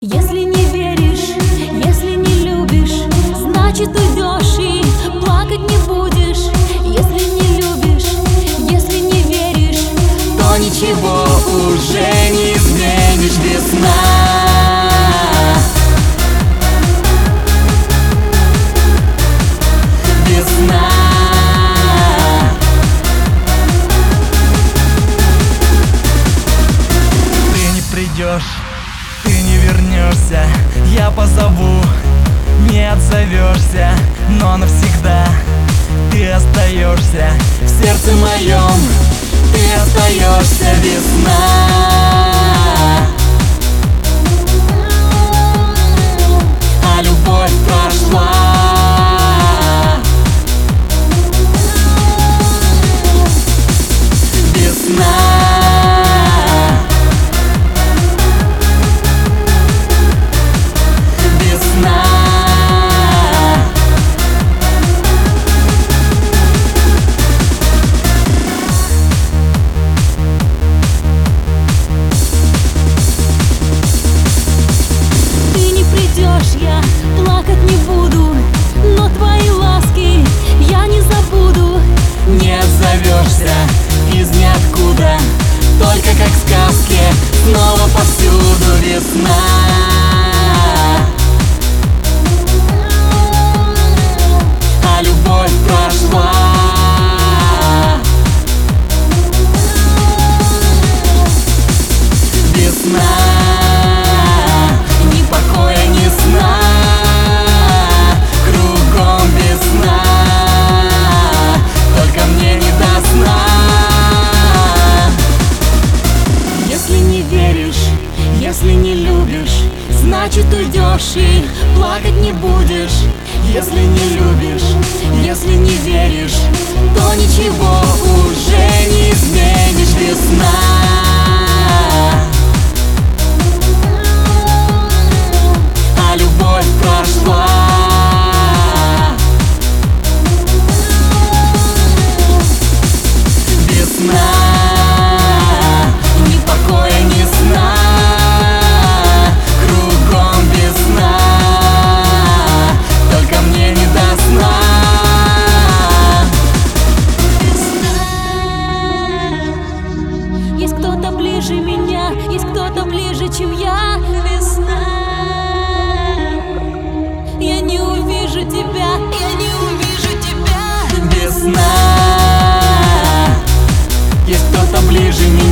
Если не веришь, если не любишь, значит уйдешь и плакать не будешь. Если не любишь, если не веришь, то ничего уже не изменишь. Весна, весна. Ты не придешь, ты не вернешься, я позову, не отзовешься, но навсегда ты остаешься в сердце моем, ты остаешься. Весна, а любовь прошла. Весна, весна. ты не придешь, я плакать не буду, но твои ласки я не забуду. Не отзовешься из ниоткуда, только как в сказке, снова повсюду. Весна, а любовь прошла. Весна, ни покоя, ни сна, кругом весна, только мне не до сна. Если не веришь, если не любишь, значит уйдешь и плакать не будешь. Если не любишь, если не веришь, то ничего уже не изменишь. Весна, А любовь прошла. Весна, ни покоя, ни сна, кругом весна, только мне не до сна. есть кто-то ближе меня, есть кто-то ближе, чем я. Весна, я не увижу тебя, я не увижу тебя. Весна, есть кто-то ближе меня.